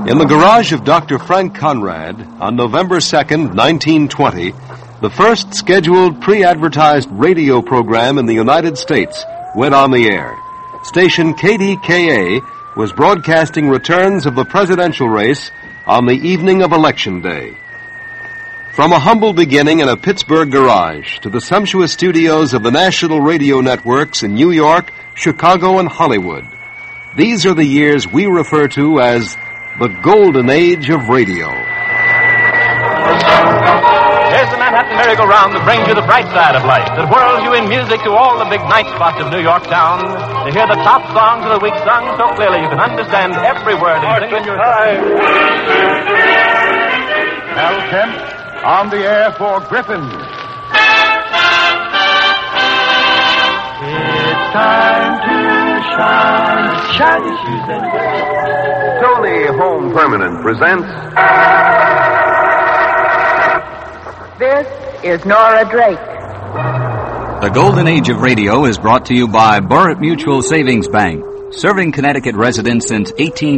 In the garage of Dr. Frank Conrad, on November 2nd, 1920, the first scheduled pre-advertised radio program in the United States went on the air. Station KDKA was broadcasting returns of the presidential race on the evening of Election Day. From a humble beginning in a Pittsburgh garage to the sumptuous studios of the national radio networks in New York, Chicago, and Hollywood, these are the years we refer to as the golden age of radio. Here's the Manhattan merry-go-round that brings you the bright side of life, that whirls you in music to all the big night spots of New York town, to hear the top songs of the week sung so clearly you can understand every word and sing in your time. Al Kemp, on the air for Griffin. It's time to shine, shiny shoes and Tony Home Permanent presents... This is Nora Drake. The Golden Age of Radio is brought to you by Burritt Mutual Savings Bank, serving Connecticut residents since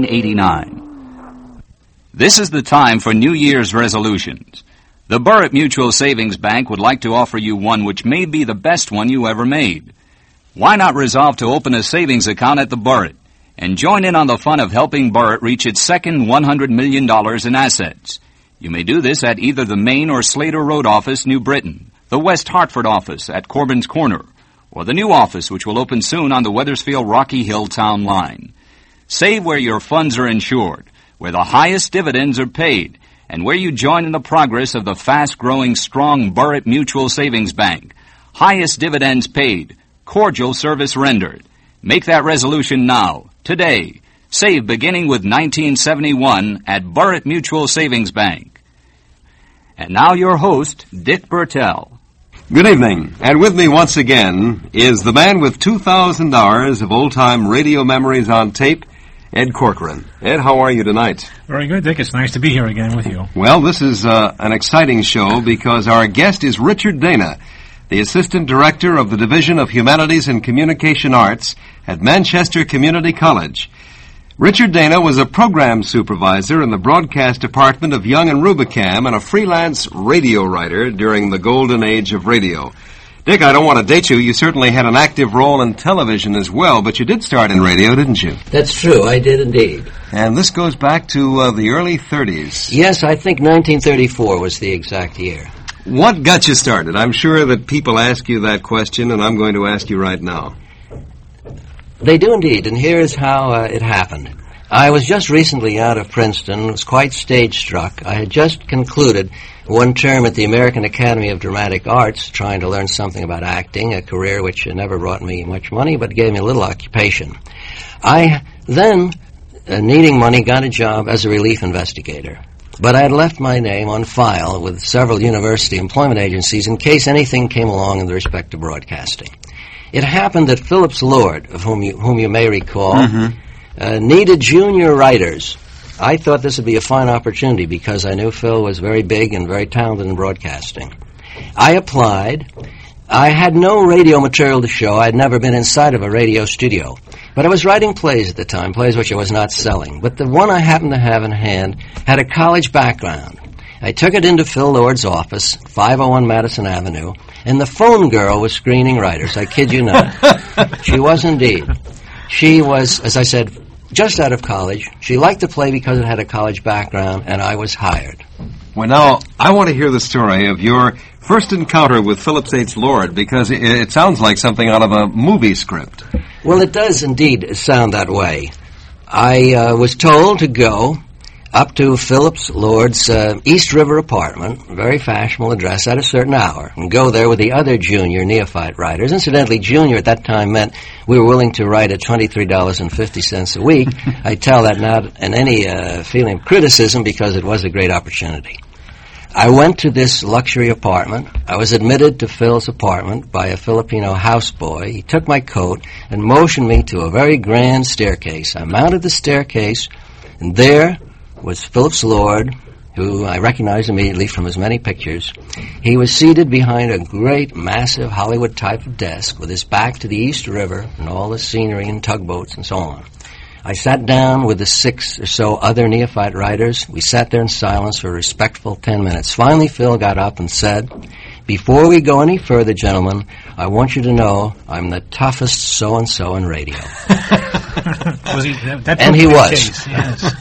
1889. This is the time for New Year's resolutions. The Burritt Mutual Savings Bank would like to offer you one which may be the best one you ever made. Why not resolve to open a savings account at the Burritt and join in on the fun of helping Burritt reach its second $100 million in assets? You may do this at either the Main or Slater Road office, New Britain, the West Hartford office at Corbin's Corner, or the new office which will open soon on the Wethersfield-Rocky Hill town line. Save where your funds are insured, where the highest dividends are paid, and where you join in the progress of the fast-growing, strong Burritt Mutual Savings Bank. Highest dividends paid, cordial service rendered. Make that resolution now, today. Save beginning with 1971 at Burritt Mutual Savings Bank. And now your host, Dick Bertel. Good evening, and with me once again is the man with 2,000 hours of old-time radio memories on tape, Ed Corcoran. Ed, how are you tonight? Very good, Dick. It's nice to be here again with you. Well, this is an exciting show because our guest is Richard Dana, the Assistant Director of the Division of Humanities and Communication Arts at Manchester Community College. Richard Dana was a program supervisor in the broadcast department of Young and Rubicam and a freelance radio writer during the golden age of radio. Dick, I don't want to date you. You certainly had an active role in television as well, but you did start in radio, didn't you? That's true. I did indeed. And this goes back to the early 30s. Yes, I think 1934 was the exact year. What got you started? I'm sure that people ask you that question, and I'm going to ask you right now. They do indeed, and here is how it happened. I was just recently out of Princeton, was quite stage-struck. I had just concluded one term at the American Academy of Dramatic Arts, trying to learn something about acting, a career which never brought me much money, but gave me a little occupation. I then, needing money, got a job as a relief investigator. But I had left my name on file with several university employment agencies in case anything came along in respect to broadcasting. It happened that Phillips Lord, of whom you may recall, needed junior writers. I thought this would be a fine opportunity because I knew Phil was very big and very talented in broadcasting. I applied. I had no radio material to show. I had never been inside of a radio studio. But I was writing plays at the time, plays which I was not selling. But the one I happened to have in hand had a college background. I took it into Phil Lord's office, 501 Madison Avenue, and the phone girl was screening writers. I kid you not. She was indeed. She was, as I said, just out of college. She liked the play because it had a college background, and I was hired. Well, now, I want to hear the story of your first encounter with Phillips H. Lord, because it sounds like something out of a movie script. Well, it does indeed sound that way. I was told to go up to Phillips Lord's East River apartment, a very fashionable address, at a certain hour, and go there with the other junior neophyte writers. Incidentally, junior at that time meant we were willing to write at $23.50 a week. I tell that not in any feeling of criticism because it was a great opportunity. I went to this luxury apartment. I was admitted to Phil's apartment by a Filipino houseboy. He took my coat and motioned me to a very grand staircase. I mounted the staircase, and there was Phillips Lord, who I recognized immediately from his many pictures. He was seated behind a great, massive Hollywood type of desk with his back to the East River and all the scenery and tugboats and so on. I sat down with the 6 or so other neophyte writers. We sat there in silence for a respectful 10 minutes. Finally, Phil got up and said, "Before we go any further, gentlemen, I want you to know I'm the toughest so-and-so in radio." And he was. Yes.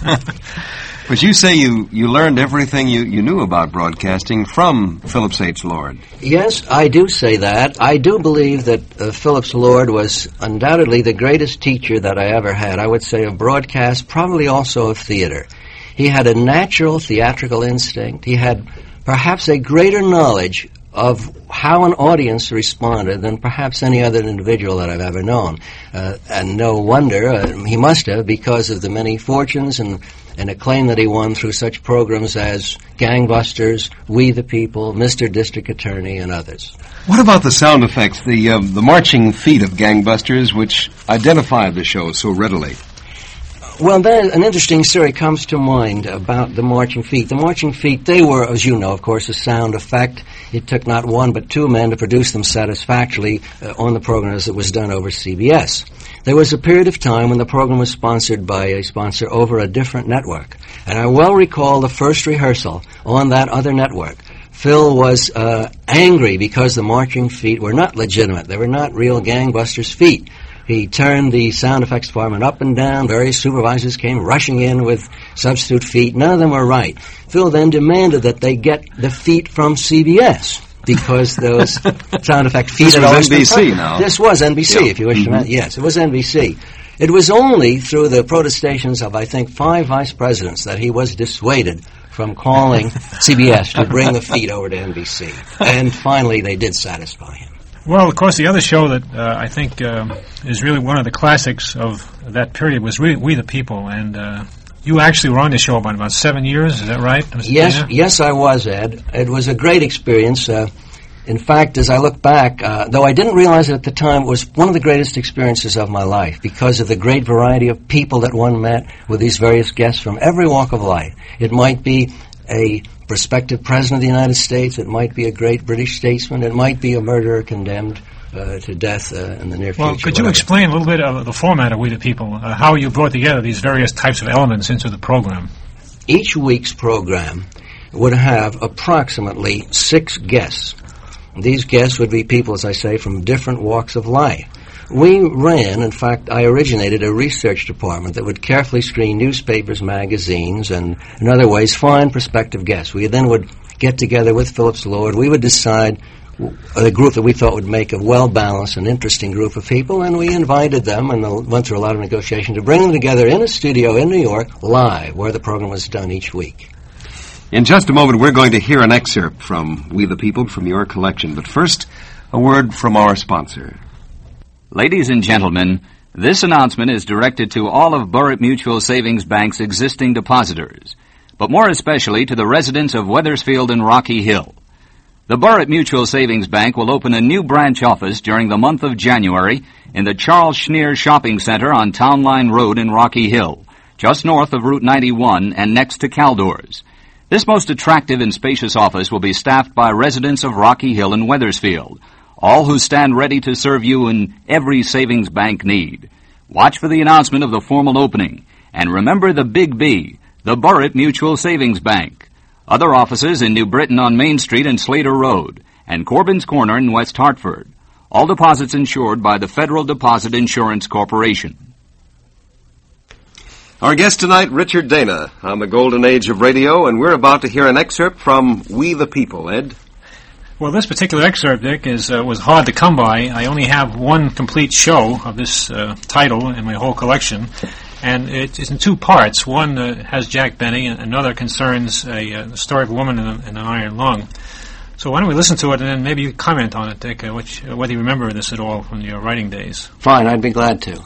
But you say you learned everything you knew about broadcasting from Phillips H. Lord. Yes, I do say that. I do believe that Phillips Lord was undoubtedly the greatest teacher that I ever had. I would say of broadcast, probably also of theater. He had a natural theatrical instinct. He had perhaps a greater knowledge of how an audience responded than perhaps any other individual that I've ever known. And no wonder he must have, because of the many fortunes and acclaim that he won through such programs as Gangbusters, We the People, Mr. District Attorney, and others. What about the sound effects, the marching feet of Gangbusters, which identified the show so readily? Well, then an interesting story comes to mind about the marching feet. The marching feet, they were, as you know, of course, a sound effect. It took not one but 2 men to produce them satisfactorily on the program as it was done over CBS. There was a period of time when the program was sponsored by a sponsor over a different network. And I well recall the first rehearsal on that other network. Phil was angry because the marching feet were not legitimate. They were not real Gangbusters' feet. He turned the sound effects department up and down. Various supervisors came rushing in with substitute feet. None of them were right. Phil then demanded that they get the feet from CBS because those sound effect feet... This was NBC now. This was NBC, if you wish to... Yes, it was NBC. It was only through the protestations of, I think, 5 vice presidents that he was dissuaded from calling CBS to bring the feet over to NBC. And finally, they did satisfy him. Well, of course, the other show that I think is really one of the classics of that period was We the People, and you actually were on the show about 7 years, is that right? Yes, I was, Ed. It was a great experience. In fact, as I look back, though I didn't realize it at the time, it was one of the greatest experiences of my life because of the great variety of people that one met with these various guests from every walk of life. It might be a prospective president of the United States, it might be a great British statesman, it might be a murderer condemned to death in the near future. Well, could you explain a little bit of the format of We the People, how you brought together these various types of elements into the program? Each week's program would have approximately 6 guests. These guests would be people, as I say, from different walks of life. We ran, in fact, I originated a research department that would carefully screen newspapers, magazines, and in other ways find prospective guests. We then would get together with Phillips Lord. We would decide a group that we thought would make a well-balanced and interesting group of people, and we invited them and went through a lot of negotiation to bring them together in a studio in New York, live, where the program was done each week. In just a moment, we're going to hear an excerpt from We the People from your collection. But first, a word from our sponsor. Ladies and gentlemen, this announcement is directed to all of Burritt Mutual Savings Bank's existing depositors, but more especially to the residents of Wethersfield and Rocky Hill. The Burritt Mutual Savings Bank will open a new branch office during the month of January in the Charles Schneer Shopping Center on Town Line Road in Rocky Hill, just north of Route 91 and next to Caldor's. This most attractive and spacious office will be staffed by residents of Rocky Hill and Wethersfield, all who stand ready to serve you in every savings bank need. Watch for the announcement of the formal opening, and remember the Big B, the Burritt Mutual Savings Bank. Other offices in New Britain on Main Street and Slater Road, and Corbin's Corner in West Hartford. All deposits insured by the Federal Deposit Insurance Corporation. Our guest tonight, Richard Dana, on the Golden Age of Radio, and we're about to hear an excerpt from We the People. Ed? Well, this particular excerpt, Dick, was hard to come by. I only have one complete show of this title in my whole collection, and it's in 2 parts. One has Jack Benny, and another concerns a story of a woman in an iron lung. So why don't we listen to it, and then maybe you comment on it, Dick, whether you remember this at all from your writing days. Fine, I'd be glad to.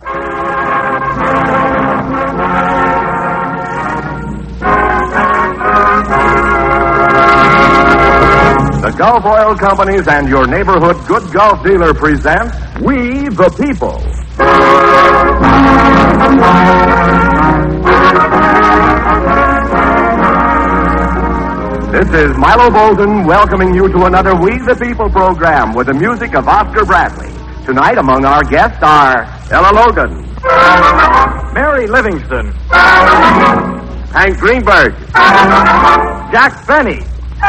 The Gulf Oil Companies and your neighborhood good Gulf dealer present We the People. This is Milo Bolton welcoming you to another We the People program with the music of Oscar Bradley. Tonight among our guests are Ella Logan, Mary Livingston. Hank Greenberg. Jack Benny.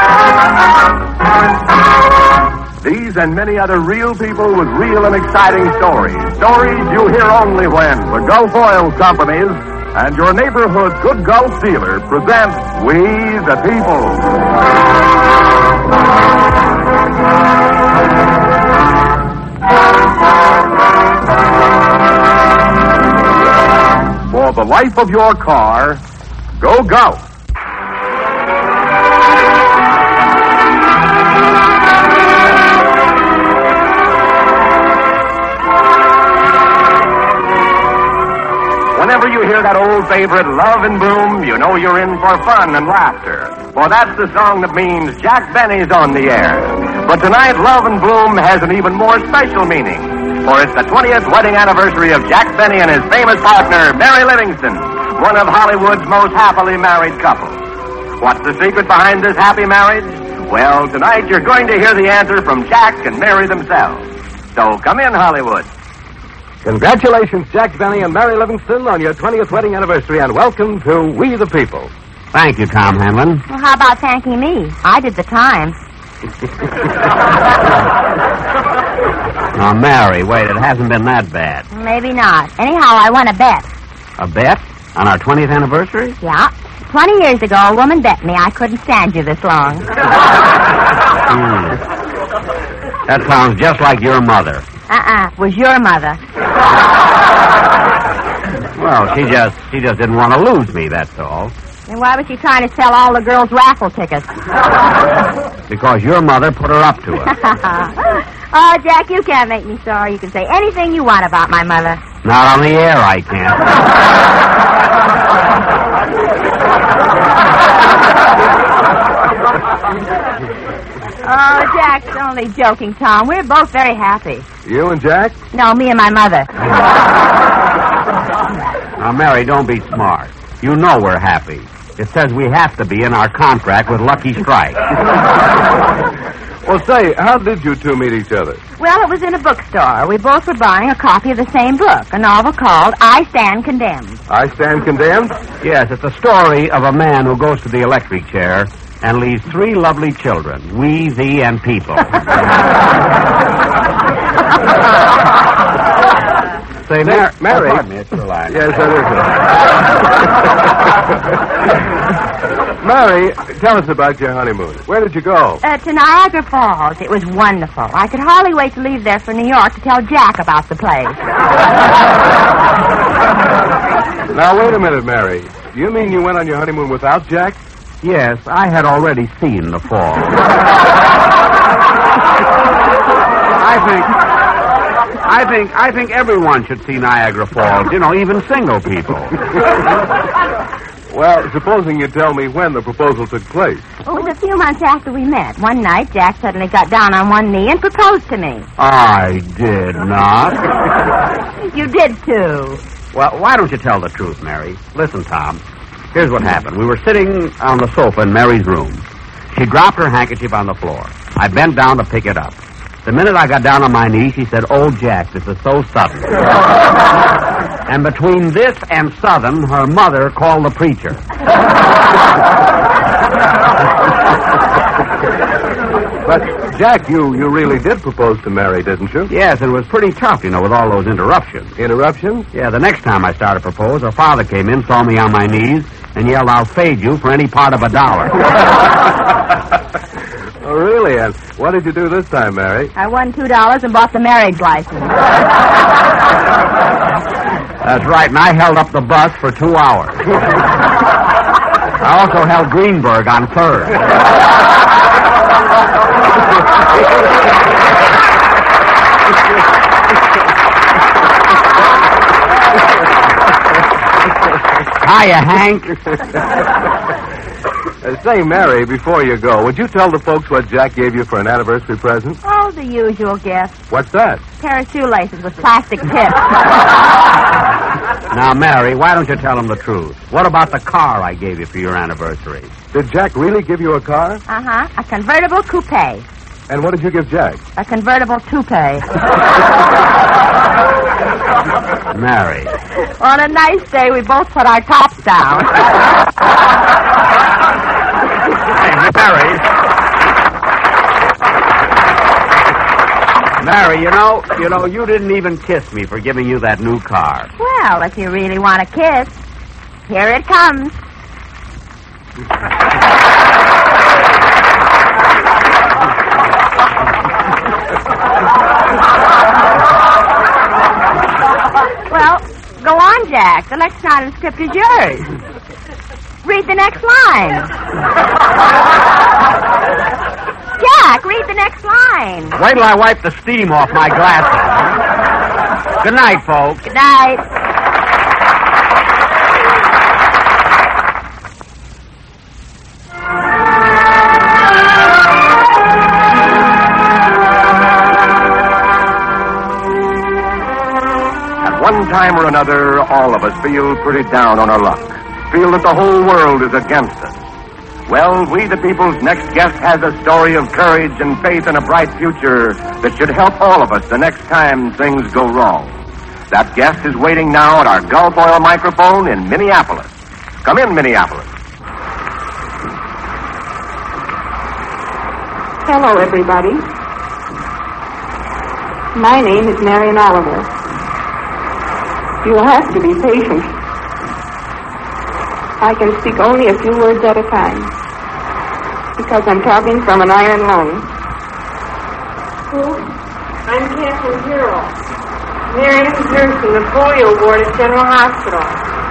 These and many other real people with real and exciting stories. Stories you hear only when the Gulf Oil Companies and your neighborhood Good Gulf dealer present We the People. For the life of your car, go Gulf. Whenever you hear that old favorite Love and Boom, you know you're in for fun and laughter. For that's the song that means Jack Benny's on the air. But tonight, Love and Bloom has an even more special meaning. For it's the 20th wedding anniversary of Jack Benny and his famous partner, Mary Livingston, one of Hollywood's most happily married couples. What's the secret behind this happy marriage? Well, tonight you're going to hear the answer from Jack and Mary themselves. So come in, Hollywood. Congratulations, Jack Benny and Mary Livingston, on your 20th wedding anniversary, and welcome to We the People. Thank you, Tom Hanlon. Well, how about thanking me? I did the time. Now, Mary, wait, it hasn't been that bad. Maybe not. Anyhow, I won a bet. A bet? On our 20th anniversary? Yeah. 20 years ago, a woman bet me I couldn't stand you this long. That sounds just like your mother. Was your mother. Well, she just didn't want to lose me, that's all. Then why was she trying to sell all the girls' raffle tickets? Because your mother put her up to it. Oh, Jack, you can't make me sorry. You can say anything you want about my mother. Not on the air, I can't. Oh, Jack's only joking, Tom. We're both very happy. You and Jack? No, me and my mother. Now, Mary, don't be smart. You know we're happy. It says we have to be in our contract with Lucky Strike. Well, say, how did you two meet each other? Well, it was in a bookstore. We both were buying a copy of the same book, a novel called I Stand Condemned. I Stand Condemned? Yes, it's the story of a man who goes to the electric chair and leaves 3 lovely children, we, thee, and people. Say, Mary. Pardon me, it's the line. Yes, that is it. Mary, tell us about your honeymoon. Where did you go? To Niagara Falls. It was wonderful. I could hardly wait to leave there for New York to tell Jack about the place. Now, wait a minute, Mary. Do you mean you went on your honeymoon without Jack? Yes, I had already seen the fall. I think everyone should see Niagara Falls, even single people. Well, supposing you tell me when the proposal took place. It was a few months after we met. One night, Jack suddenly got down on one knee and proposed to me. I did not. You did, too. Well, why don't you tell the truth, Mary? Listen, Tom. Here's what happened. We were sitting on the sofa in Mary's room. She dropped her handkerchief on the floor. I bent down to pick it up. The minute I got down on my knees, she said, "Oh, Jack, this is so sudden." And between this and sudden, her mother called the preacher. But, Jack, you really did propose to Mary, didn't you? Yes, it was pretty tough, with all those interruptions. Interruptions? Yeah, the next time I started to propose, her father came in, saw me on my knees, and yelled, "I'll fade you for any part of $1." Oh, really? And what did you do this time, Mary? I won $2 and bought the marriage license. That's right, and I held up the bus for 2 hours. I also held Greenberg on third. Hiya, Hank. Say, Mary, before you go, would you tell the folks what Jack gave you for an anniversary present? Oh, the usual gift. What's that? A pair of shoelaces with plastic tips. Now, Mary, why don't you tell him the truth? What about the car I gave you for your anniversary? Did Jack really give you a car? Uh-huh. A convertible coupe. And what did you give Jack? A convertible toupee. Mary. On a nice day, we both put our tops down. Hey, Mary, you know, you didn't even kiss me for giving you that new car. Well, if you really want a kiss, here it comes. Well, go on, Jack. The next line script is yours. Read the next line. Jack, read the next line. Wait till I wipe the steam off my glasses. Good night, folks. Good night. One time or another, all of us feel pretty down on our luck. Feel that the whole world is against us. Well, We the People's next guest has a story of courage and faith in a bright future that should help all of us the next time things go wrong. That guest is waiting now at our Gulf Oil microphone in Minneapolis. Come in, Minneapolis. Hello, everybody. My name is Marion Oliver. You'll have to be patient. I can speak only a few words at a time because I'm talking from an iron lung. I'm Kathleen Hero. Marion's nurse in the polio ward at General Hospital.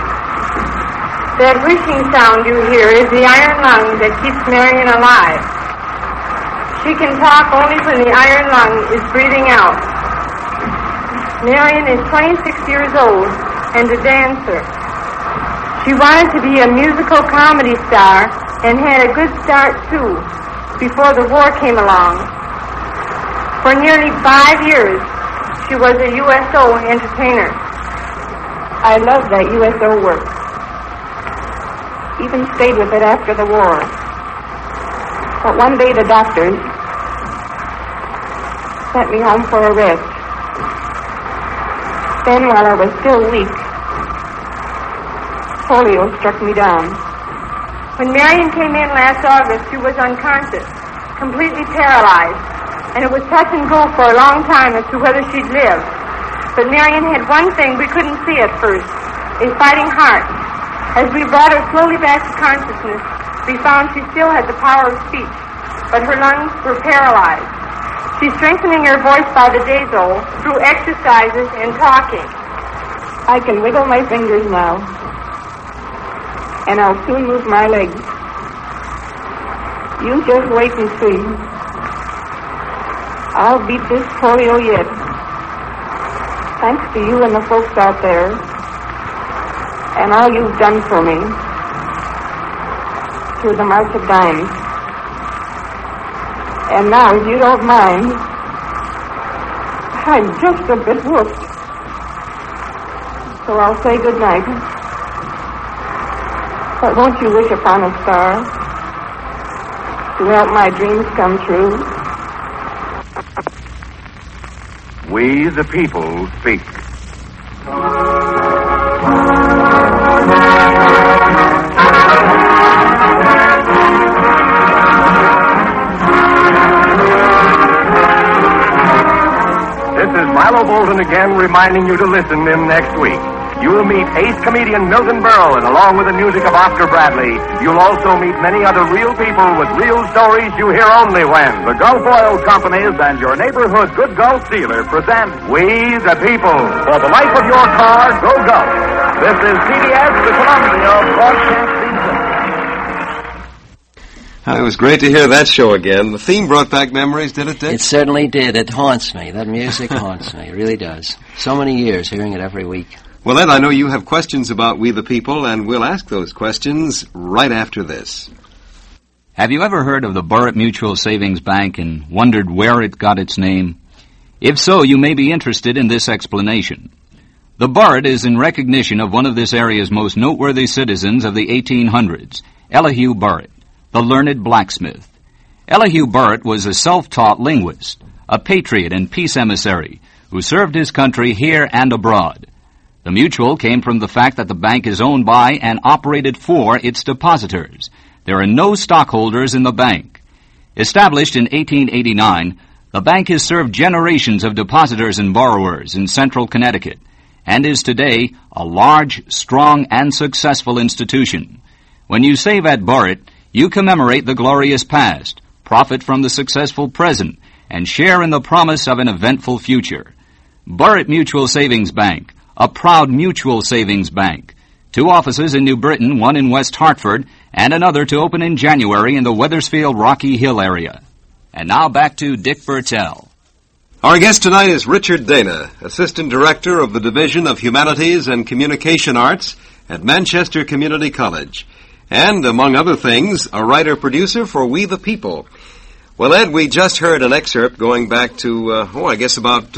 That wishing sound you hear is the iron lung that keeps Marion alive. She can talk only when the iron lung is breathing out. Marion is 26 years old and a dancer. She wanted to be a musical comedy star and had a good start, too, before the war came along. For nearly 5 years, she was a USO entertainer. I loved that USO work. Even stayed with it after the war. But one day the doctors sent me home for a rest. Then, while I was still weak, polio struck me down. When Marion came in last August, she was unconscious, completely paralyzed, and it was touch and go for a long time as to whether she'd live. But Marion had one thing we couldn't see at first, a fighting heart. As we brought her slowly back to consciousness, we found she still had the power of speech, but her lungs were paralyzed. She's strengthening her voice by the day, though, through exercises and talking. I can wiggle my fingers now, and I'll soon move my legs. You just wait and see. I'll beat this polio yet. Thanks to you and the folks out there, and all you've done for me through the March of Dimes. And now, if you don't mind, I'm just a bit whooped. So I'll say good night. But won't you wish upon a star to help my dreams come true? We the People speak. Milo Bolton again reminding you to listen in next week. You'll meet ace comedian Milton Berle, and along with the music of Oscar Bradley, you'll also meet many other real people with real stories you hear only when the Gulf Oil Companies and your neighborhood Good Gulf dealer present We the People. For the life of your car, go Gulf. This is CBS, the Columbia Broadcasting. It was great to hear that show again. The theme brought back memories, did it, Dick? It certainly did. It haunts me. That music haunts me. It really does. So many years hearing it every week. Well, Ed, I know you have questions about We the People, and we'll ask those questions right after this. Have you ever heard of the Burritt Mutual Savings Bank and wondered where it got its name? If so, you may be interested in this explanation. The Burritt is in recognition of one of this area's most noteworthy citizens of the 1800s, Elihu Burritt, the learned blacksmith. Elihu Burritt was a self-taught linguist, a patriot and peace emissary, who served his country here and abroad. The mutual came from the fact that the bank is owned by and operated for its depositors. There are no stockholders in the bank. Established in 1889, the bank has served generations of depositors and borrowers in central Connecticut and is today a large, strong, and successful institution. When you save at Burritt, you commemorate the glorious past, profit from the successful present, and share in the promise of an eventful future. Burritt Mutual Savings Bank, a proud mutual savings bank. 2 offices in New Britain, 1 in West Hartford, and another to open in January in the Wethersfield Rocky Hill area. And now back to Dick Bertel. Our guest tonight is Richard Dana, Assistant Director of the Division of Humanities and Communication Arts at Manchester Community College. And, among other things, a writer-producer for We the People. Well, Ed, we just heard an excerpt going back to, about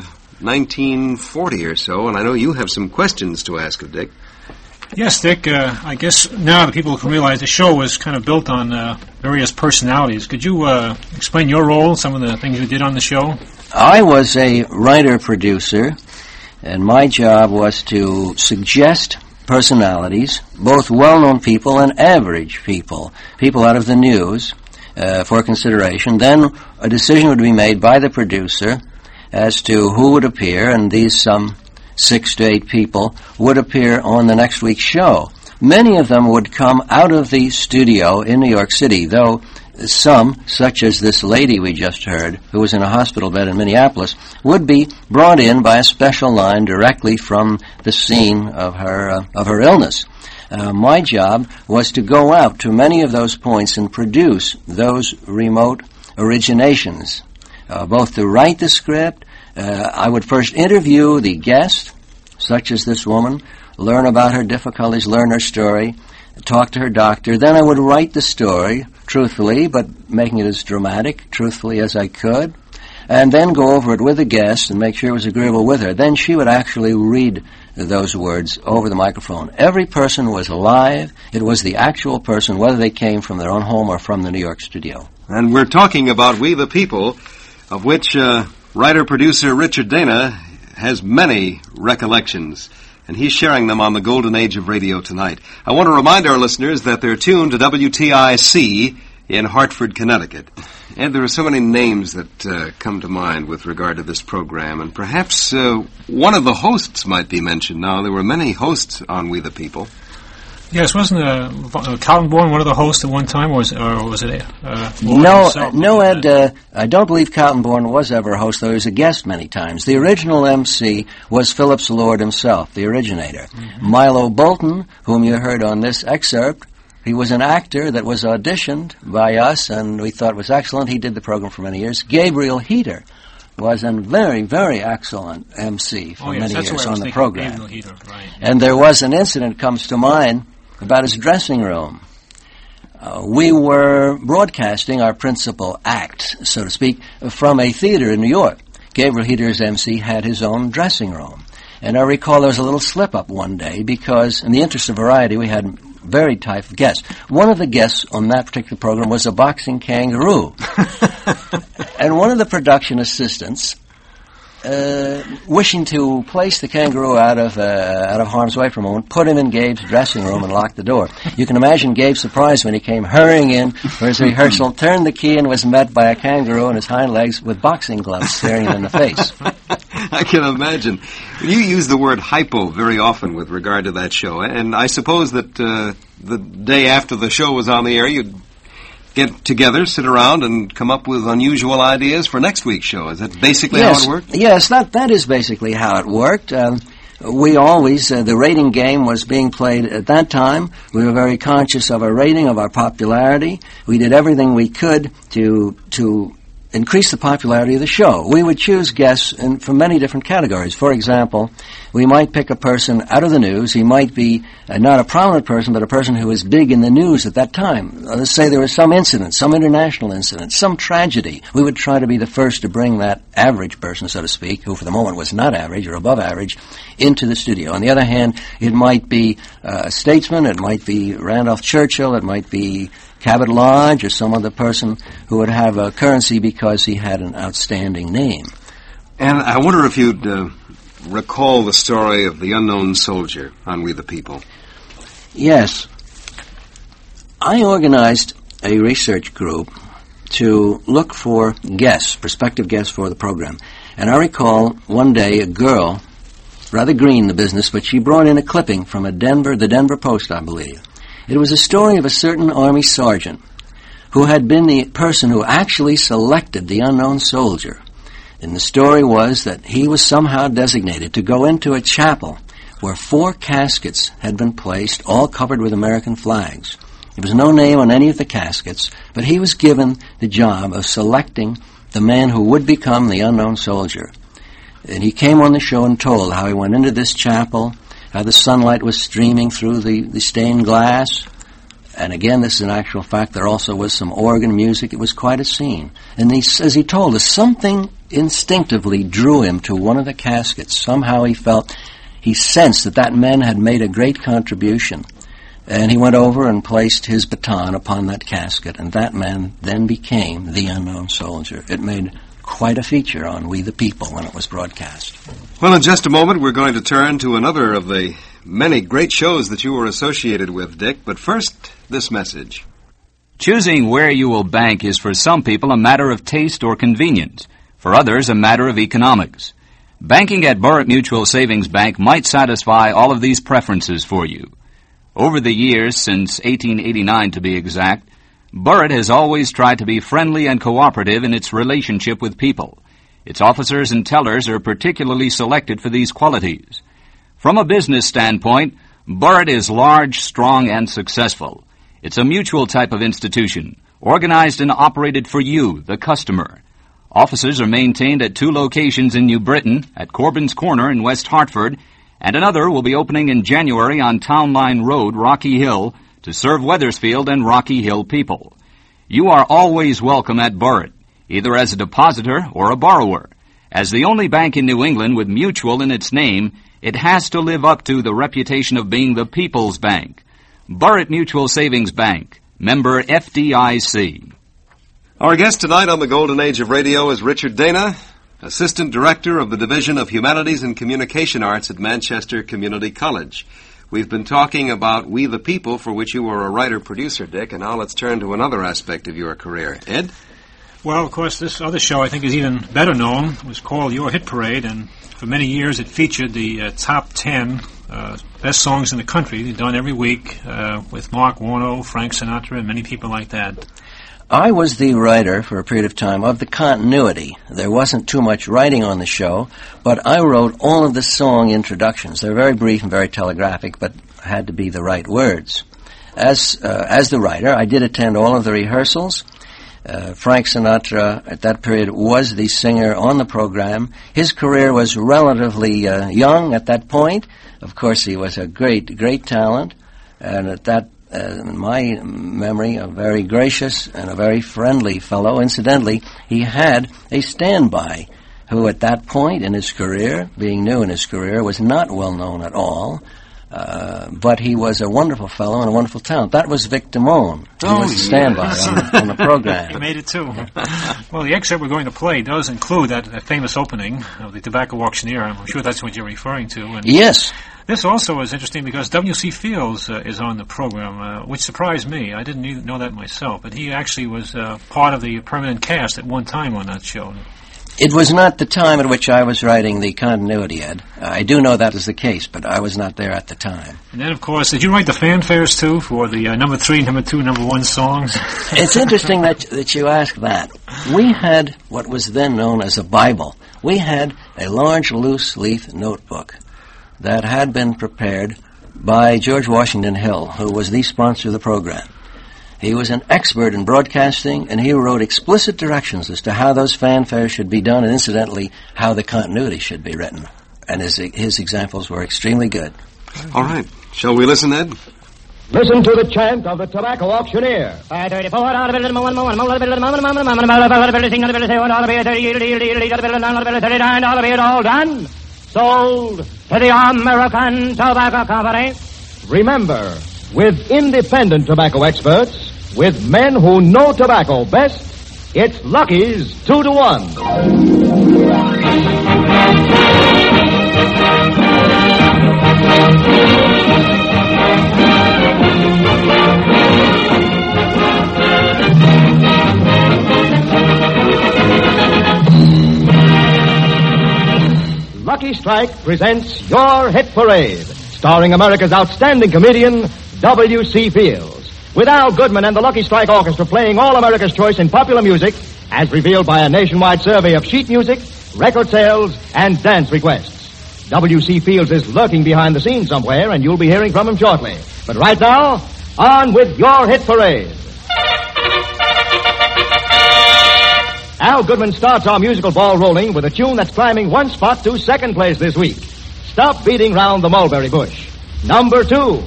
1940 or so, and I know you have some questions to ask of Dick. Yes, Dick. I guess now the people can realize the show was kind of built on various personalities. Could you explain your role, some of the things you did on the show? I was a writer-producer, and my job was to suggest personalities, both well-known people and average people out of the news, for consideration. Then a decision would be made by the producer as to who would appear, and these some 6 to 8 people would appear on the next week's show. Many of them would come out of the studio in New York City, though some, such as this lady we just heard, who was in a hospital bed in Minneapolis, would be brought in by a special line directly from the scene of her illness. My job was to go out to many of those points and produce those remote originations, both to write the script. I would first interview the guest, such as this woman, learn about her difficulties, learn her story, talk to her doctor. Then I would write the story, truthfully, but making it as dramatic, truthfully as I could, and then go over it with the guest and make sure it was agreeable with her. Then she would actually read those words over the microphone. Every person was live. It was the actual person, whether they came from their own home or from the New York studio. And we're talking about We the People, of which writer-producer Richard Dana has many recollections, and he's sharing them on the golden age of radio tonight. I want to remind our listeners that they're tuned to WTIC in Hartford, Connecticut. And there are so many names that come to mind with regard to this program, and perhaps one of the hosts might be mentioned. Now, there were many hosts on We the People. Yes, wasn't Kaltenborn one of the hosts at one time, or was it No, Ed, I don't believe Kaltenborn was ever a host, though he was a guest many times. The original MC was Phillips Lord himself, the originator. Mm-hmm. Milo Bolton, whom you heard on this excerpt, he was an actor that was auditioned by us, and we thought was excellent. He did the program for many years. Gabriel Heater was a very, very excellent MC for many years on the program. Heater, right. And there was an incident comes to mind about his dressing room. We were broadcasting our principal act, so to speak, from a theater in New York. Gabriel Heater's MC had his own dressing room. And I recall there was a little slip-up one day because, in the interest of variety, we had very type of guests. One of the guests on that particular program was a boxing kangaroo. And one of the production assistants, wishing to place the kangaroo out of harm's way for a moment, put him in Gabe's dressing room and locked the door. You can imagine Gabe's surprise when he came hurrying in for his rehearsal, turned the key, and was met by a kangaroo on his hind legs with boxing gloves staring him in the face. I can imagine. You use the word hypo very often with regard to that show, and I suppose that the day after the show was on the air, you'd get together, sit around, and come up with unusual ideas for next week's show. Is that basically how it worked? Yes, that is basically how it worked. We always, the rating game was being played at that time. We were very conscious of our rating, of our popularity. We did everything we could to increase the popularity of the show. We would choose guests from many different categories. For example, we might pick a person out of the news. He might be not a prominent person, but a person who was big in the news at that time. Let's say there was some incident, some international incident, some tragedy. We would try to be the first to bring that average person, so to speak, who for the moment was not average or above average, into the studio. On the other hand, it might be a statesman, it might be Randolph Churchill, it might be Cabot Lodge, or some other person who would have a currency because he had an outstanding name. And I wonder if you'd recall the story of the unknown soldier on We the People. Yes. I organized a research group to look for guests, prospective guests for the program. And I recall one day a girl, rather green in the business, but she brought in a clipping from the Denver Post, I believe. It was a story of a certain Army sergeant who had been the person who actually selected the unknown soldier. And the story was that he was somehow designated to go into a chapel where 4 caskets had been placed, all covered with American flags. There was no name on any of the caskets, but he was given the job of selecting the man who would become the unknown soldier. And he came on the show and told how he went into this chapel, how the sunlight was streaming through the stained glass. And again, this is an actual fact, there also was some organ music. It was quite a scene. And as he told us, something instinctively drew him to one of the caskets. Somehow he sensed that man had made a great contribution. And he went over and placed his baton upon that casket, and that man then became the unknown soldier. It made quite a feature on We the People when it was broadcast. Well, in just a moment, we're going to turn to another of the many great shows that you were associated with, Dick. But first, this message. Choosing where you will bank is for some people a matter of taste or convenience. For others, a matter of economics. Banking at Burritt Mutual Savings Bank might satisfy all of these preferences for you. Over the years, since 1889 to be exact, Burritt has always tried to be friendly and cooperative in its relationship with people. Its officers and tellers are particularly selected for these qualities. From a business standpoint, Burritt is large, strong, and successful. It's a mutual type of institution, organized and operated for you, the customer. Offices are maintained at 2 locations in New Britain, at Corbin's Corner in West Hartford, and another will be opening in January on Town Line Road, Rocky Hill, to serve Wethersfield and Rocky Hill people. You are always welcome at Burritt, either as a depositor or a borrower. As the only bank in New England with Mutual in its name, it has to live up to the reputation of being the People's Bank. Burritt Mutual Savings Bank, member FDIC. Our guest tonight on the Golden Age of Radio is Richard Dana, Assistant Director of the Division of Humanities and Communication Arts at Manchester Community College. We've been talking about We the People, for which you were a writer-producer, Dick, and now let's turn to another aspect of your career. Ed? Well, of course, this other show I think is even better known. It was called Your Hit Parade, and for many years it featured the top 10 best songs in the country, done every week with Mark Warnow, Frank Sinatra, and many people like that. I was the writer for a period of time of the continuity. There wasn't too much writing on the show, but I wrote all of the song introductions. They're very brief and very telegraphic, but had to be the right words. As the writer, I did attend all of the rehearsals. Frank Sinatra, at that period, was the singer on the program. His career was relatively young at that point. Of course, he was a great, great talent, and at that in my memory, a very gracious and a very friendly fellow. Incidentally, he had a standby who at that point in his career, being new in his career, was not well known at all, but he was a wonderful fellow and a wonderful talent. That was Vic Damone. He was a standby on the program. He made it too. Well, the excerpt we're going to play does include that famous opening of the Tobacco Auctioneer. I'm sure that's what you're referring to. And yes. This also is interesting because W.C. Fields is on the program, which surprised me. I didn't even know that myself, but he actually was part of the permanent cast at one time on that show. It was not the time at which I was writing the continuity, Ed. I do know that is the case, but I was not there at the time. And then, of course, did you write the fanfares, too, for the number 3, number 2, number 1 songs? It's interesting that you ask that. We had what was then known as a Bible. We had a large loose-leaf notebook that had been prepared by George Washington Hill, who was the sponsor of the program. He was an expert in broadcasting, and he wrote explicit directions as to how those fanfares should be done, and incidentally, how the continuity should be written. And his examples were extremely good. All right. Shall we listen, Ed? Listen to the chant of the Tobacco Auctioneer. All done. Sold to the American Tobacco Company. Remember, with independent tobacco experts, with men who know tobacco best, It's Lucky's 2-to-1. Lucky Strike presents Your Hit Parade, starring America's outstanding comedian, W.C. Fields. With Al Goodman and the Lucky Strike Orchestra playing all America's choice in popular music, as revealed by a nationwide survey of sheet music, record sales, and dance requests. W.C. Fields is lurking behind the scenes somewhere, and you'll be hearing from him shortly. But right now, on with Your Hit Parade. Al Goodman starts our musical ball rolling with a tune that's climbing one spot to second place this week. Stop Beating Round the Mulberry Bush. Number 2.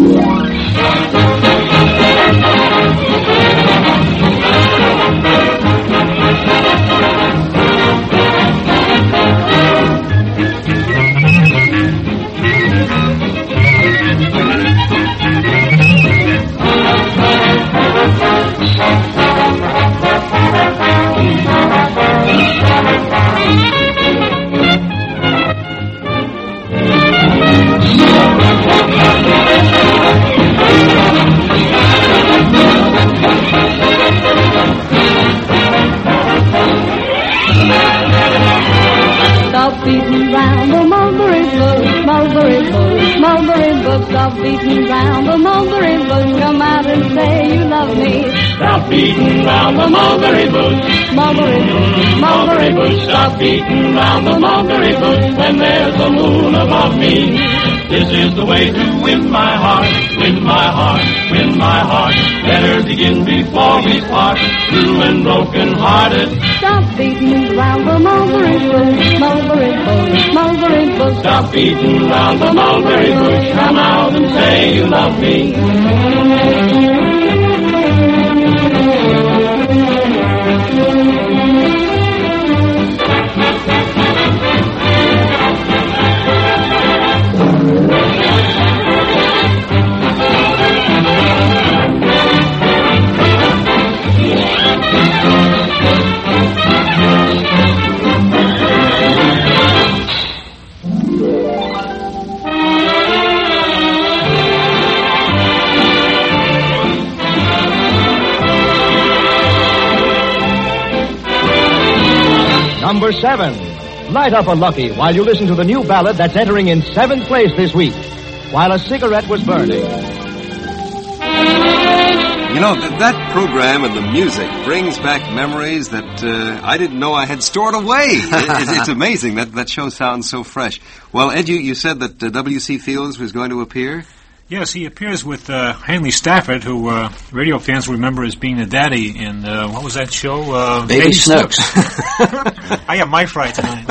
Stop beating round the mulberry bush, mulberry bush, mulberry bush. Stop beating round the mulberry bush. Come out and say you love me. Stop beating round the mulberry bush, mulberry bush, mulberry bush. Stop beating round the mulberry bush when there's a moon above me. This is the way to win my heart, win my heart, win my heart. Better begin before we part, true and broken-hearted. Stop beating round the mulberry bush, mulberry bush, mulberry bush. Stop beating round the mulberry bush. Come out and say you love me. Number 7. Light up a Lucky while you listen to the new ballad that's entering in 7th place this week, While a Cigarette Was Burning. You know, that program and the music brings back memories that I didn't know I had stored away. It's amazing. That show sounds so fresh. Well, Ed, you said that W.C. Fields was going to appear? Yes, he appears with Hanley Stafford, who radio fans remember as being the daddy in, what was that show? Baby Snooks. I have my fright tonight.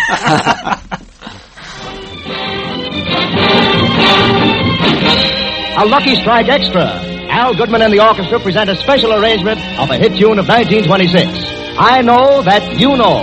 A Lucky Strike Extra. Al Goodman and the orchestra present a special arrangement of a hit tune of 1926. I Know That You Know.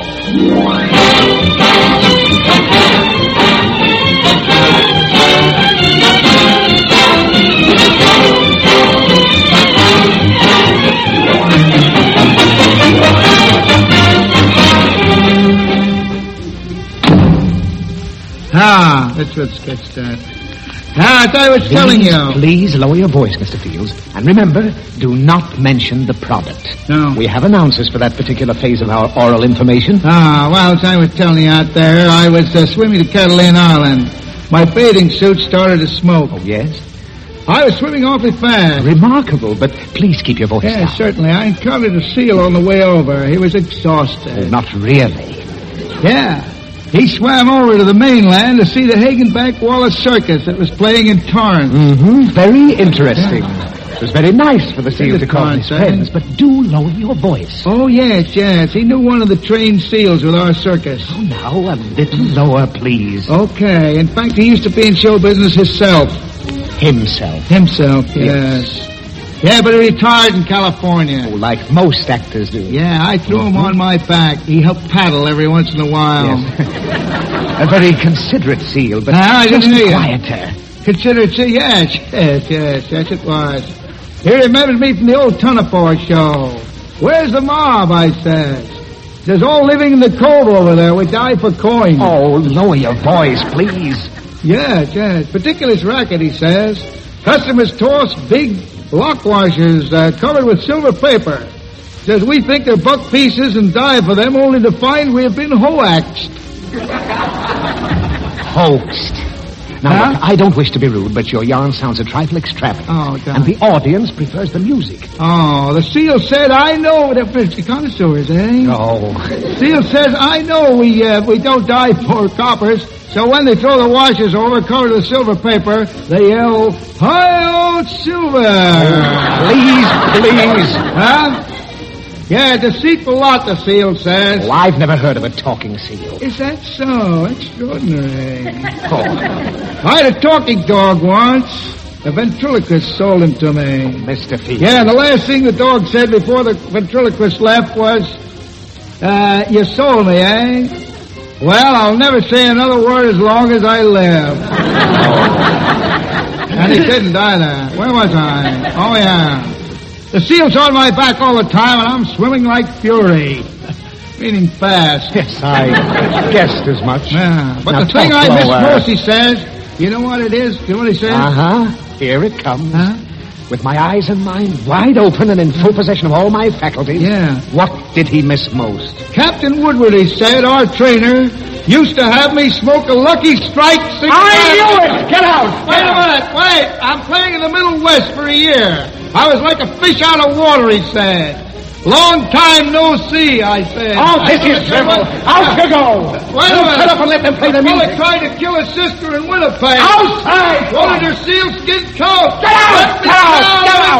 Let's get started. As I was telling you. Please lower your voice, Mr. Fields. And remember, do not mention the product. No. We have announcers for that particular phase of our oral information. Well, as I was telling you out there, I was swimming the Kettle Lynn Island. My bathing suit started to smoke. Oh, yes? I was swimming awfully fast. Remarkable, but please keep your voice down. Yeah, certainly. I encountered a seal on the way over. He was exhausted. Oh, not really. Yeah. He swam over to the mainland to see the Hagenbeck Wallace Circus that was playing in Torrance. Mm-hmm. Very interesting. It was very nice for the seal to call his friends, but do lower your voice. Oh, yes. He knew one of the trained seals with our circus. Oh, now, a little lower, please. Okay. In fact, he used to be in show business himself. Himself, yes. Yeah, but he retired in California. Oh, like most actors do. Yeah, I threw him on my back. He helped paddle every once in a while. Yes. A very considerate seal, but I just didn't quieter. Considerate seal? Yes, it was. He remembers me from the old Tunapore show. Where's the mob, I says. Says, all living in the cove over there. We die for coin. Oh, lower your voice, please. Yes. Particulars racket, he says. Customers toss big lock washers covered with silver paper. Says, we think they're buck pieces and die for them only to find we have been hoaxed. Hoaxed. Now, look, I don't wish to be rude, but your yarn sounds a trifle extravagant. Oh, God. And the audience prefers the music. Oh, the seal said, I know. They're connoisseurs, eh? No. Seal says, I know we don't die for coppers. So when they throw the washers over, covered with silver paper, they yell, Hi-oh, silver! Please. Huh? Yeah, deceitful lot, the seal says. Oh, I've never heard of a talking seal. Is that so? Extraordinary. Oh. I had a talking dog once. The ventriloquist sold him to me. Mr. Field. Yeah, and the last thing the dog said before the ventriloquist left was, you sold me, eh? Well, I'll never say another word as long as I live. And he didn't either. Where was I? Oh, yeah. The seal's on my back all the time, and I'm swimming like fury. Meaning fast. Yes, I guessed as much. Yeah, but now the thing I miss slower. most, he says, you know what it is? You know what he says? Here it comes. Huh? With my eyes and mind wide open and in full possession of all my faculties. Yeah. What did he miss most? Captain Woodward, he said, our trainer, used to have me smoke a Lucky Strike cigarette. I knew it! Get out! Wait a minute, wait. I'm playing in the Middle West for a year. I was like a fish out of water, he said. Long time no see, I said. Oh, this is terrible. Out you go. Wait a minute. Shut up and let them play the music. Well, tried to kill his sister in Winnipeg. Outside! Wanted her sealskin coat. Get out! Get out!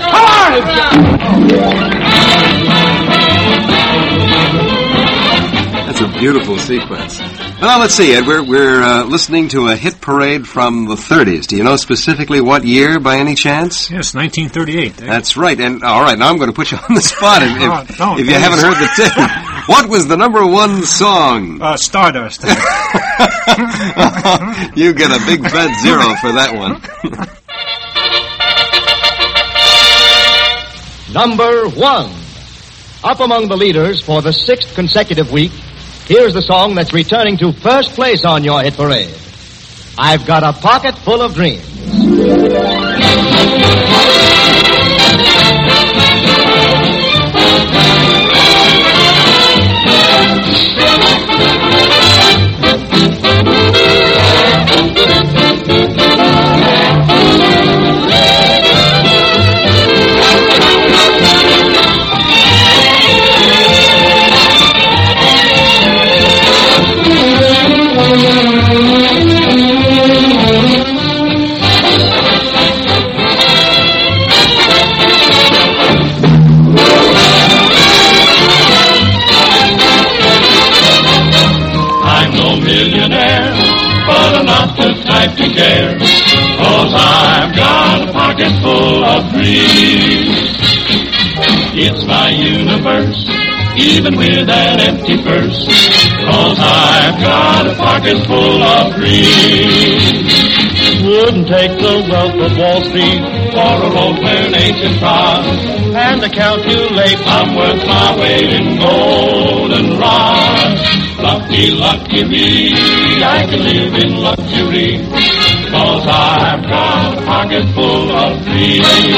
That's a beautiful sequence. Well, let's see, Ed. We're listening to a hit parade from the 30s. Do you know specifically what year, by any chance? Yes, 1938. That's right. And all right, now I'm going to put you on the spot if you please. haven't heard the tip. What was the number one song? Stardust. You get a big fat zero for that one. Number 1. Up among the leaders for the 6th consecutive week, here's the song that's returning to first place on your hit parade. I've got a pocket full of dreams. To care, 'cause I've got a pocket full of dreams. It's my universe, even with an empty purse, 'cause I've got a pocket full of dreams. Wouldn't take the wealth of Wall Street for a road where nature trod, and to calculate I'm worth my weight in golden rod. Lucky, lucky me, I can live in luxury, 'cause I've got a pocket full of dreams.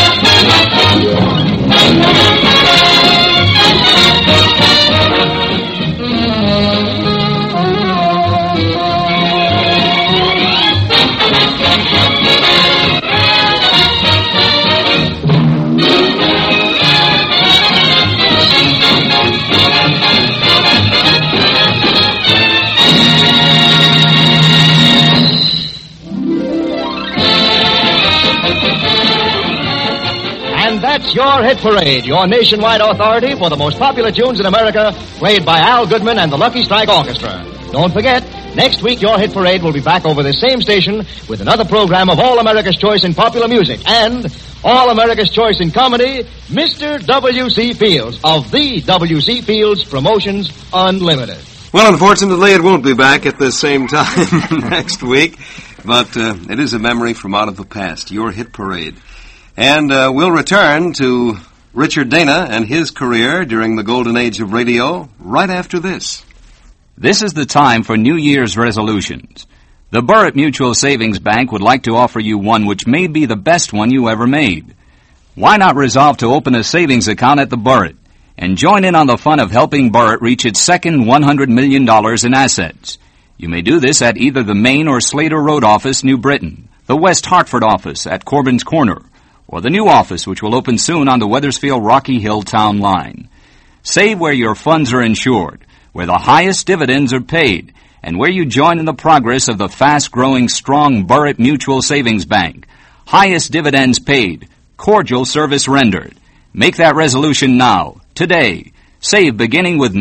That's your hit parade, your nationwide authority for the most popular tunes in America, played by Al Goodman and the Lucky Strike Orchestra. Don't forget, next week your hit parade will be back over this same station with another program of All America's Choice in Popular Music and All America's Choice in Comedy, Mr. W.C. Fields of the W.C. Fields Promotions Unlimited. Well, unfortunately, it won't be back at the same time next week, but it is a memory from out of the past, your hit parade. And we'll return to Richard Dana and his career during the golden age of radio, right after this. This is the time for New Year's resolutions. The Burritt Mutual Savings Bank would like to offer you one which may be the best one you ever made. Why not resolve to open a savings account at the Burritt and join in on the fun of helping Burritt reach its second $100 million in assets? You may do this at either the Main or Slater Road office, New Britain, the West Hartford office at Corbin's Corner, or the new office which will open soon on the Wethersfield-Rocky Hill town line. Save where your funds are insured, where the highest dividends are paid, and where you join in the progress of the fast-growing, strong Burritt Mutual Savings Bank. Highest dividends paid, cordial service rendered. Make that resolution now, today. Save beginning with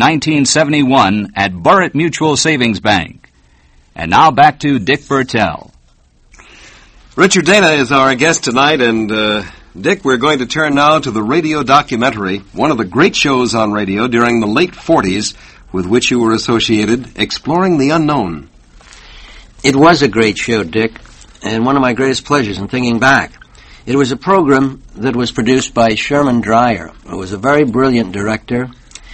1971 at Burritt Mutual Savings Bank. And now back to Dick Bertel. Richard Dana is our guest tonight, and Dick, we're going to turn now to the radio documentary, one of the great shows on radio during the late 40s with which you were associated, Exploring the Unknown. It was a great show, Dick, and one of my greatest pleasures in thinking back. It was a program that was produced by Sherman Dreyer, who was a very brilliant director.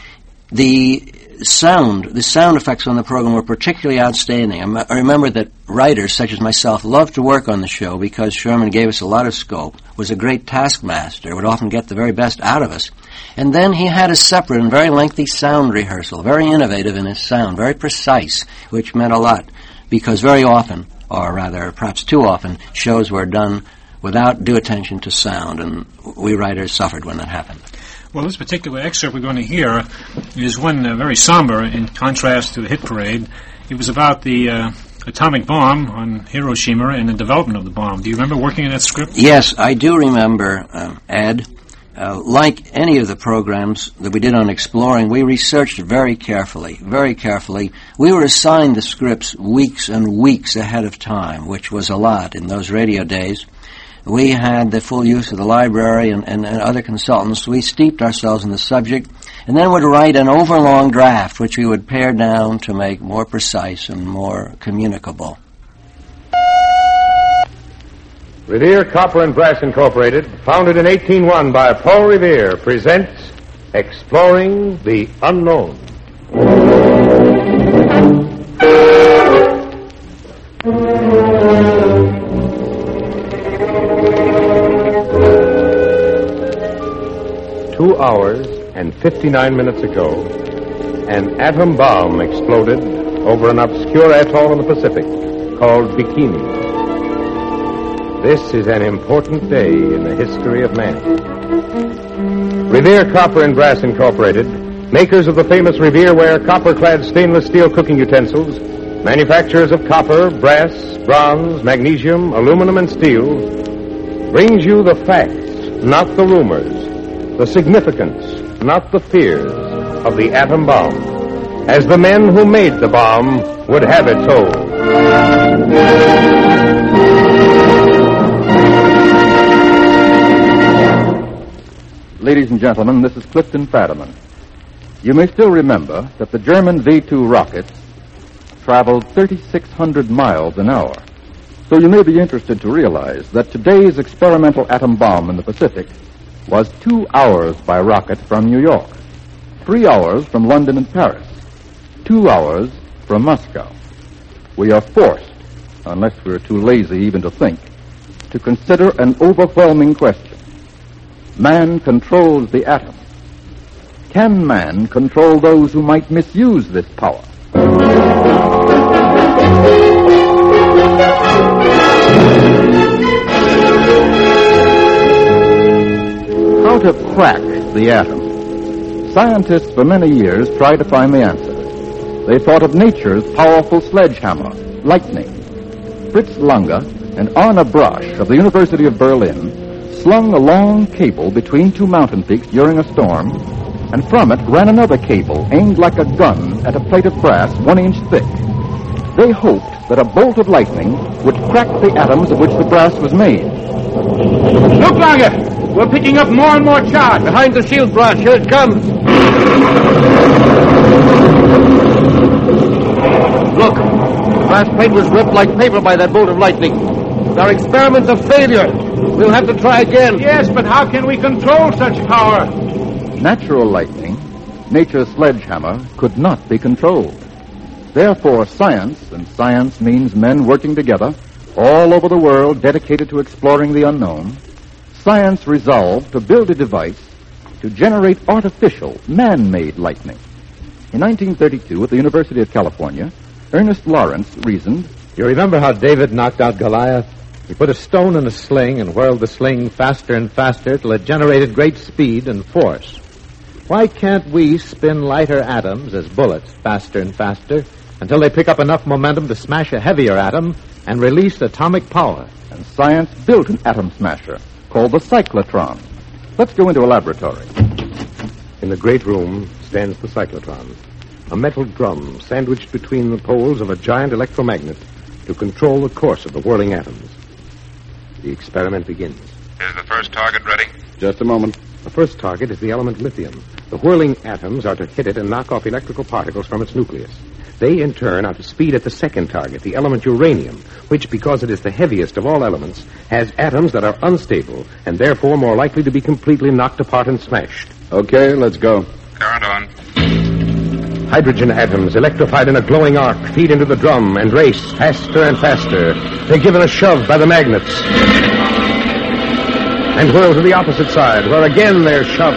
The sound effects on the program were particularly outstanding. I remember that writers such as myself loved to work on the show because Sherman gave us a lot of scope, was a great taskmaster, would often get the very best out of us. And then he had a separate and very lengthy sound rehearsal, very innovative in his sound, very precise, which meant a lot because very often, or rather perhaps too often, shows were done without due attention to sound, and we writers suffered when that happened. Well, this particular excerpt we're going to hear is one very somber in contrast to the hit parade. It was about the atomic bomb on Hiroshima and the development of the bomb. Do you remember working on that script? Yes, I do remember, Ed. Like any of the programs that we did on Exploring, we researched it very carefully, very carefully. We were assigned the scripts weeks and weeks ahead of time, which was a lot in those radio days. We had the full use of the library and other consultants. We steeped ourselves in the subject and then would write an overlong draft, which we would pare down to make more precise and more communicable. Revere Copper and Brass Incorporated, founded in 1801 by Paul Revere, presents Exploring the Unknown. Hours and 59 minutes ago, an atom bomb exploded over an obscure atoll in the Pacific called Bikini. This is an important day in the history of man. Revere Copper and Brass Incorporated, makers of the famous Revere-ware copper-clad stainless steel cooking utensils, manufacturers of copper, brass, bronze, magnesium, aluminum, and steel, brings you the facts, not the rumors, the significance, not the fears, of the atom bomb, as the men who made the bomb would have it told. Ladies and gentlemen, this is Clifton Fadiman. You may still remember that the German V-2 rockets traveled 3,600 miles an hour. So you may be interested to realize that today's experimental atom bomb in the Pacific was 2 hours by rocket from New York, 3 hours from London and Paris, 2 hours from Moscow. We are forced, unless we're too lazy even to think, to consider an overwhelming question. Man controls the atom. Can man control those who might misuse this power? How to crack the atom? Scientists for many years tried to find the answer. They thought of nature's powerful sledgehammer, lightning. Fritz Lange and Arne Brasch of the University of Berlin slung a long cable between two mountain peaks during a storm, and from it ran another cable aimed like a gun at a plate of brass 1 inch thick. They hoped that a bolt of lightning would crack the atoms of which the brass was made. Look, Lange! We're picking up more and more charge. Behind the shield, Brasch. Here it comes. Look, the brass plate was ripped like paper by that bolt of lightning. Our experiments are failure. We'll have to try again. Yes, but how can we control such power? Natural lightning, nature's sledgehammer, could not be controlled. Therefore, science, and science means men working together, all over the world dedicated to exploring the unknown, science resolved to build a device to generate artificial, man-made lightning. In 1932, at the University of California, Ernest Lawrence reasoned... You remember how David knocked out Goliath? He put a stone in a sling and whirled the sling faster and faster till it generated great speed and force. Why can't we spin lighter atoms as bullets faster and faster until they pick up enough momentum to smash a heavier atom and release atomic power? And science built an atom smasher called the cyclotron. Let's go into a laboratory. In the great room stands the cyclotron, a metal drum sandwiched between the poles of a giant electromagnet to control the course of the whirling atoms. The experiment begins. Is the first target ready? Just a moment. The first target is the element lithium. The whirling atoms are to hit it and knock off electrical particles from its nucleus. They, in turn, are to speed at the second target, the element uranium, which, because it is the heaviest of all elements, has atoms that are unstable and therefore more likely to be completely knocked apart and smashed. Okay, let's go. Current on. Hydrogen atoms, electrified in a glowing arc, feed into the drum and race faster and faster. They're given a shove by the magnets and whirl to the opposite side, where again they're shoved.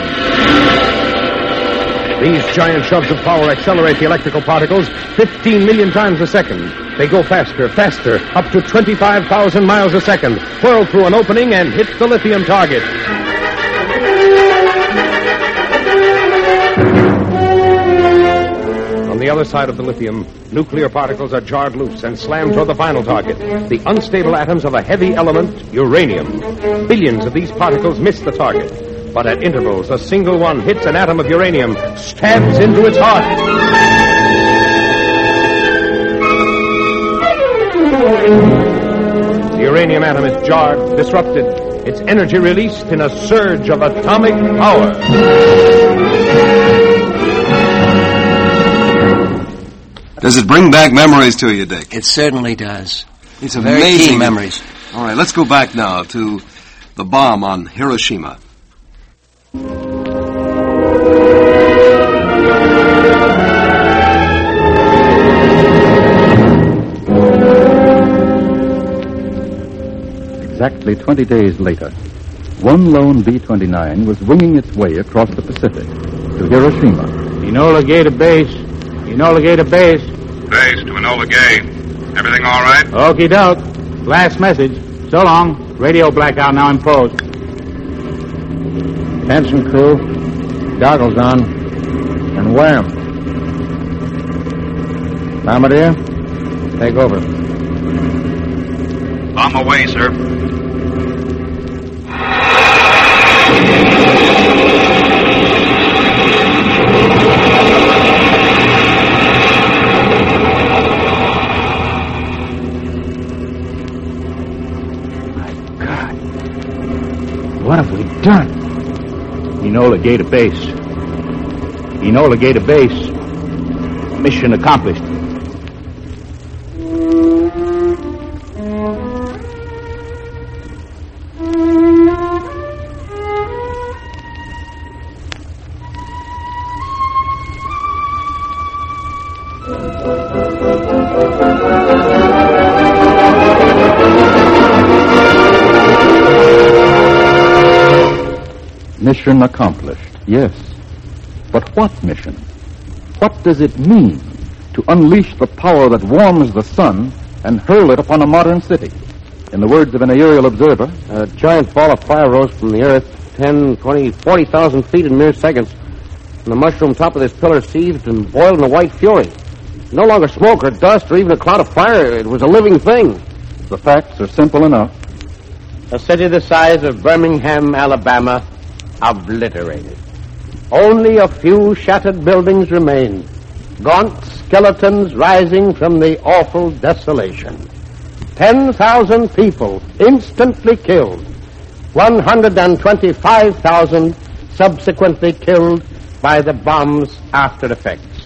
These giant shoves of power accelerate the electrical particles 15 million times a second. They go faster, faster, up to 25,000 miles a second, whirl through an opening and hit the lithium target. On the other side of the lithium, nuclear particles are jarred loose and slammed toward the final target, the unstable atoms of a heavy element, uranium. Billions of these particles miss the target, but at intervals, a single one hits an atom of uranium, stabs into its heart. The uranium atom is jarred, disrupted, its energy released in a surge of atomic power. Does it bring back memories to you, Dick? It certainly does. It's very amazing. keen memories. All right, let's go back now to the bomb on Hiroshima. Exactly 20 days later, one lone B-29 was winging its way across the Pacific to Hiroshima. Enola Gay to base. Enola Gay to base. Base to Enola Gay. Everything all right? Okie doke. Last message. So long. Radio blackout now imposed. Hanson crew, goggles on, and wham. Bombardier, take over. Bomb away, sir. What have we done? Enola Gay to base. Enola Gay to base. Mission accomplished. Mission accomplished, yes. But what mission? What does it mean to unleash the power that warms the sun and hurl it upon a modern city? In the words of an aerial observer, a giant ball of fire rose from the earth 10, 20, 40,000 feet in mere seconds. And the mushroom top of this pillar seethed and boiled in a white fury. No longer smoke or dust or even a cloud of fire. It was a living thing. The facts are simple enough. A city the size of Birmingham, Alabama, obliterated. Only a few shattered buildings remain, gaunt skeletons rising from the awful desolation. 10,000 people instantly killed, 125,000 subsequently killed by the bomb's after effects.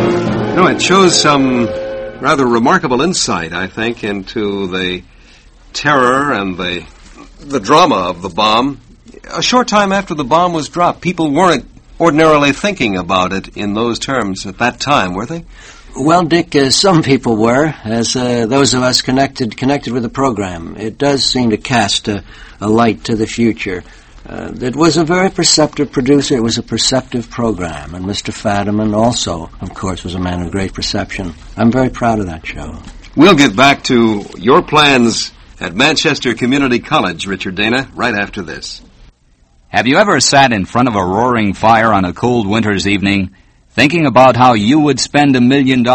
No, it shows some rather remarkable insight, I think, into the terror and the drama of the bomb, a short time after the bomb was dropped, people weren't ordinarily thinking about it in those terms at that time, were they? Well, Dick, some people were, as those of us connected with the program. It does seem to cast a light to the future. It was a very perceptive producer. It was a perceptive program. And Mr. Fadiman also, of course, was a man of great perception. I'm very proud of that show. We'll get back to your plans at Manchester Community College, Richard Dana, right after this. Have you ever sat in front of a roaring fire on a cold winter's evening, thinking about how you would spend $1 million?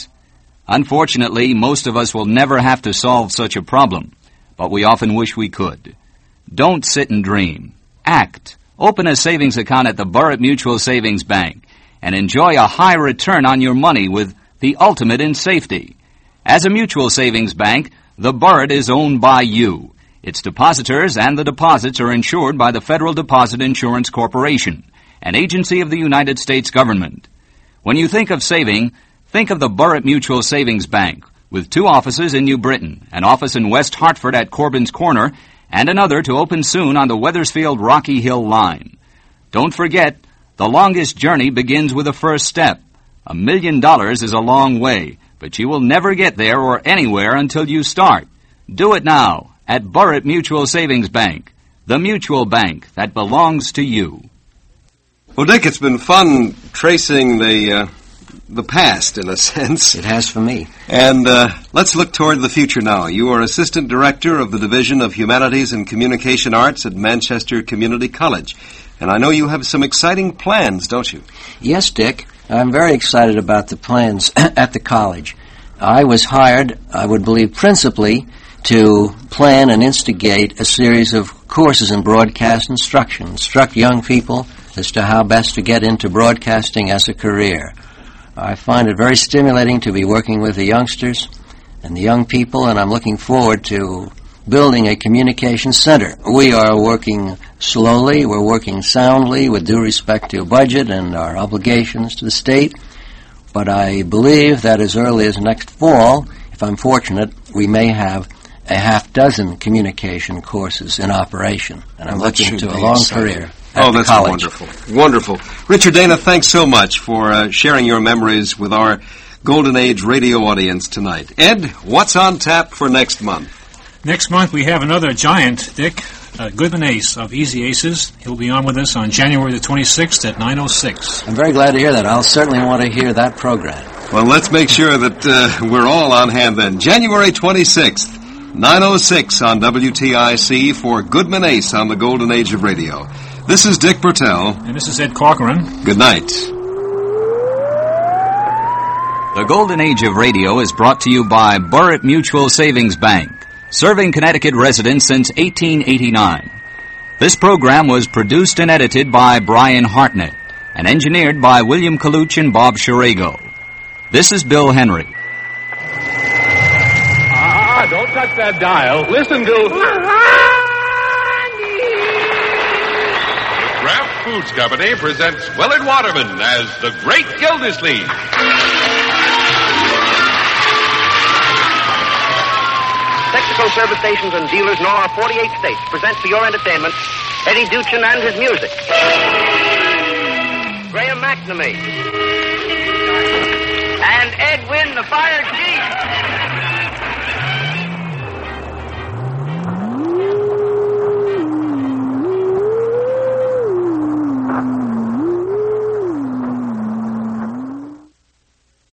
Unfortunately, most of us will never have to solve such a problem, but we often wish we could. Don't sit and dream. Act. Open a savings account at the Burritt Mutual Savings Bank and enjoy a high return on your money with the ultimate in safety. As a mutual savings bank, the Burritt is owned by you. Its depositors and the deposits are insured by the Federal Deposit Insurance Corporation, an agency of the United States government. When you think of saving, think of the Burritt Mutual Savings Bank, with 2 offices in New Britain, an office in West Hartford at Corbin's Corner, and another to open soon on the Wethersfield-Rocky Hill line. Don't forget, the longest journey begins with the first step. $1 million is a long way, but you will never get there or anywhere until you start. Do it now at Burritt Mutual Savings Bank, the mutual bank that belongs to you. Well, Dick, it's been fun tracing the past, in a sense. It has for me. And let's look toward the future now. You are Assistant Director of the Division of Humanities and Communication Arts at Manchester Community College. And I know you have some exciting plans, don't you? Yes, Dick. I'm very excited about the plans at the college. I was hired, I would believe, principally to plan and instigate a series of courses in broadcast instruction, instruct young people as to how best to get into broadcasting as a career. I find it very stimulating to be working with the youngsters and the young people, and I'm looking forward to building a communication center. We are working slowly, we're working soundly with due respect to budget and our obligations to the state, but I believe that as early as next fall, if I'm fortunate, we may have a half-dozen communication courses in operation, and I'm looking to a long career. Oh, that's wonderful. Wonderful. Richard Dana, thanks so much for sharing your memories with our Golden Age radio audience tonight. Ed, what's on tap for next month? Next month we have another giant, Dick, Goodman Ace of Easy Aces. He'll be on with us on January the 26th at 9:06. I'm very glad to hear that. I'll certainly want to hear that program. Well, let's make sure that we're all on hand then. January 26th. 9:06 on WTIC for Goodman Ace on the Golden Age of Radio. This is Dick Bertel. And this is Ed Corcoran. Good night. The Golden Age of Radio is brought to you by Burritt Mutual Savings Bank, serving Connecticut residents since 1889. This program was produced and edited by Brian Hartnett and engineered by William Kaluch and Bob Shirago. This is Bill Henry. Don't touch that dial. Listen to... The Kraft Foods Company presents Willard Waterman as the Great Gildersleeve. Texaco service stations and dealers in all our 48 states present for your entertainment Eddie Duchin and his music. Graham McNamee.